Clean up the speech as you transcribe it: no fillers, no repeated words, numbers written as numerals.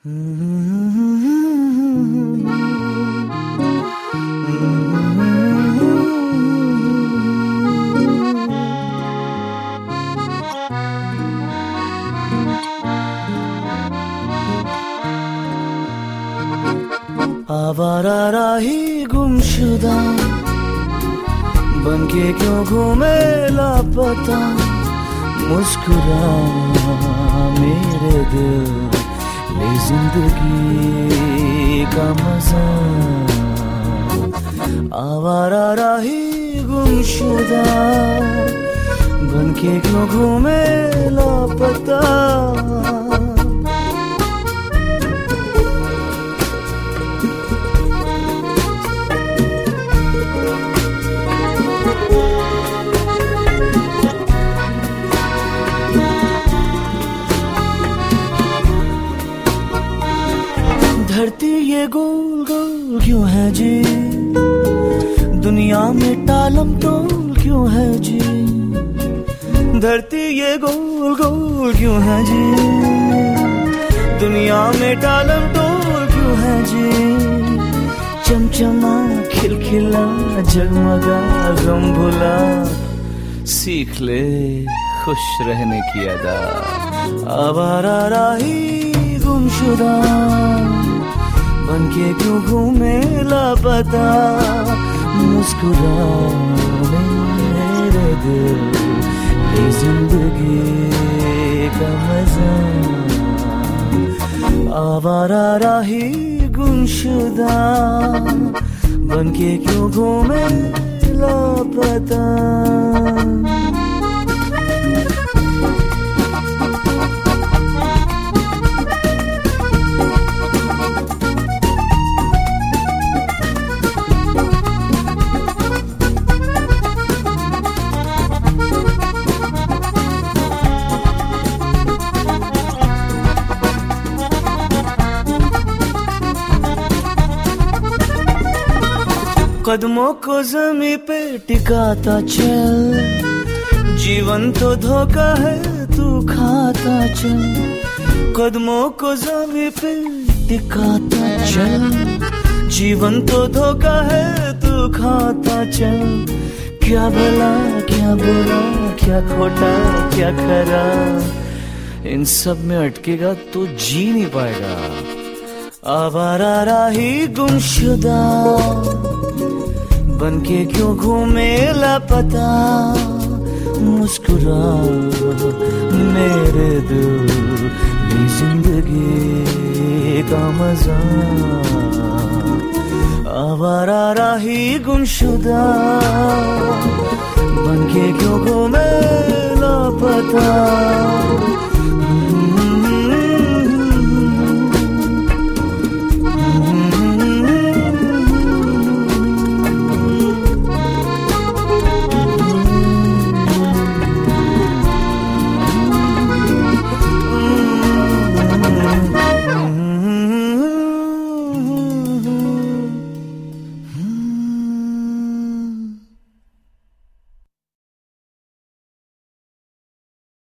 आवारा राही गुमशुदा बनके क्यों घूमे लापता, मुस्कुरा मेरे दिल ले जिंदगी का मजा। आवारा राही गुमशुदा बनके क्यों घूमे लापता, धरती ये गोल गोल क्यों है जी, दुनिया में टालम टोल क्यों है जी। धरती ये गोल गोल क्यों है जी, दुनिया में टालम टोल क्यों है जी। चमचमा खिलखिला जगमगा गम भुला, सीख ले खुश रहने की अदा। आवारा राही गुमशुदा बनके क्यों घूमे लापता, मुस्कुरा मेरे दिल ये जिंदगी का मजा। आवारा राही गुमशुदा बनके क्यों घूमे लापता। कदमों को ज़मीं पे टिकाता चल, जीवन तो धोखा है तू खाता चल। कदमों को ज़मीं पे टिकाता चल, जीवन तो धोखा है तू खाता चल। क्या भला क्या बुरा क्या खोटा क्या खरा, इन सब में अटकेगा तो जी नहीं पाएगा। आवारा राही गुमशुदा बनके क्यों घूमे लापता, मुस्कुरा मेरे दिल ये जिंदगी का मजा। आवारा राही गुमशुदा बनके क्यों घूमे लापता।